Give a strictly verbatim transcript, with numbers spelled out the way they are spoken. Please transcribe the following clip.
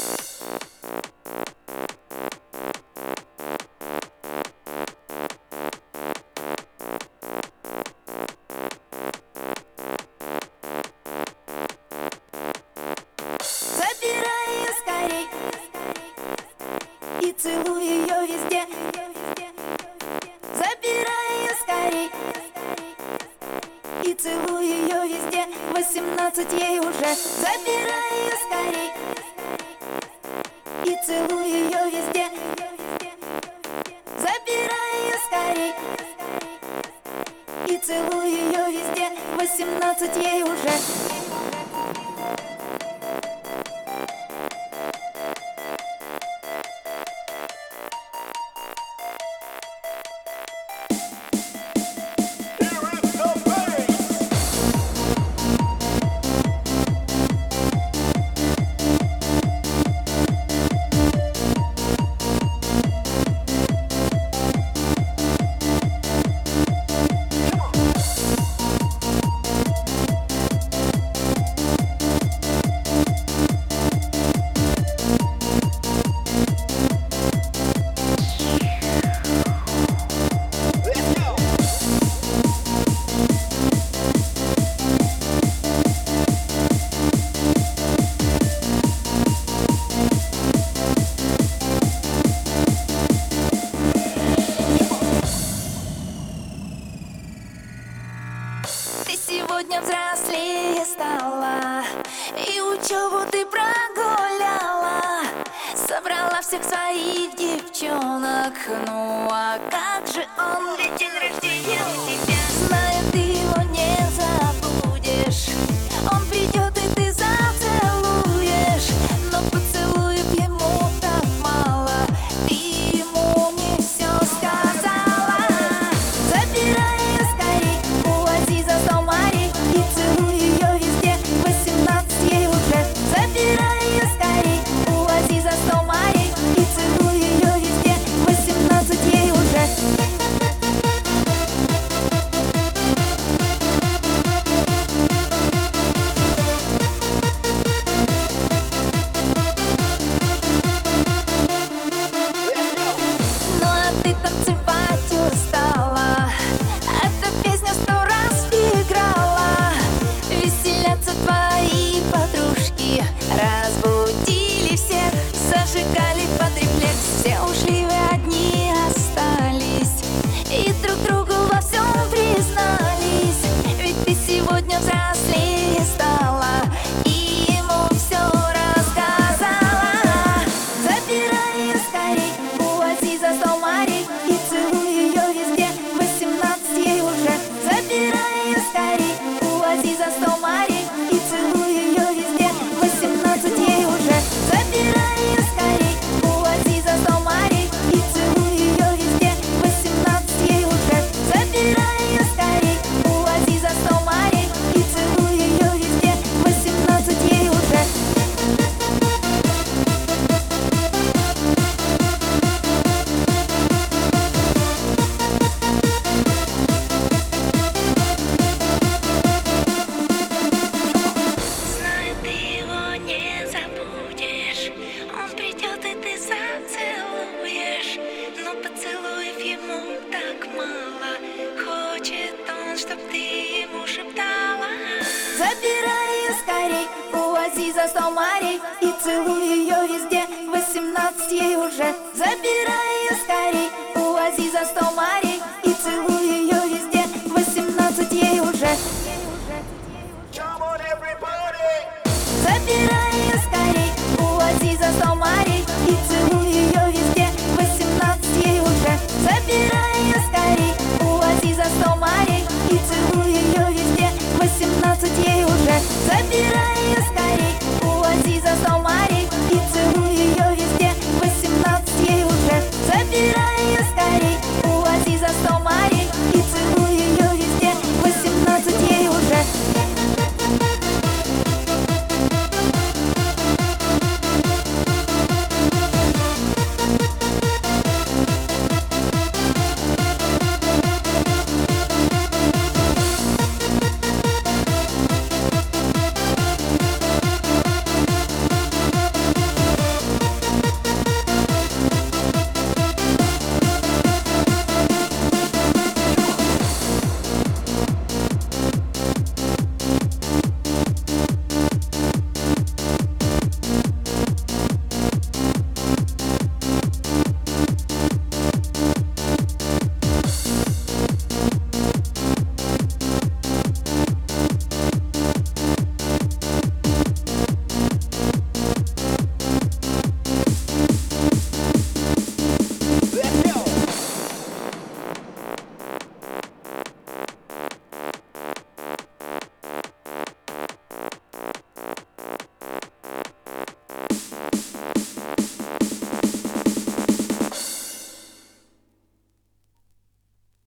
Забирай ее скорей и целуй ее везде. Забирай ее скорей и целуй ее везде. Восемнадцать ей уже. Забирай ее скорей и целуй ее везде. Забирай ее скорей и целуй ее везде. Восемнадцать ей уже. Ты сегодня взрослее стала, и учебу ты прогуляла. Собрала всех своих девчонок. Ну а как же он, ведь день рождения у тебя. Знаю, ты его не забудешь. Он придет и ты зацелуешь. Но поцелуев ему так мало, ты ему не все сказала. Забирай ее скорей, увози за сто морей и целуй ее везде. Восемнадцать ей уже. Забирай ее скорей, увози за сто морей и целуй ее везде. Восемнадцать ей уже. Ну а ты танцевать устала, эта песня сто раз играла. Веселятся твои подружки, разбудили всех, зажигали под рефлекс. Все ушли, вы одни остались и друг другу во всем признались. Ведь ты сегодня взрослее стала и ему все рассказала. Забирай ее скорей, увози за сто морей и целуй ее везде. Восемнадцать ей уже. Забирай ее скорей, увози за сто морей и целуй ее везде. Восемнадцать ей уже. Забирай ее скорей, увози за сто морей и целуй ее везде. Восемнадцать ей уже. Забирай ее скорей, увози за сто морей и целуй ее везде. Восемнадцать ей уже. Знаю, ты его не забудешь. Он придет и ты зацелуешь. Но поцелуев ему так мало, хочет он, чтоб ты ему шептала. Забирай ее скорей, увози за сто морей и целуй ее везде. Восемнадцать ей уже. Забирай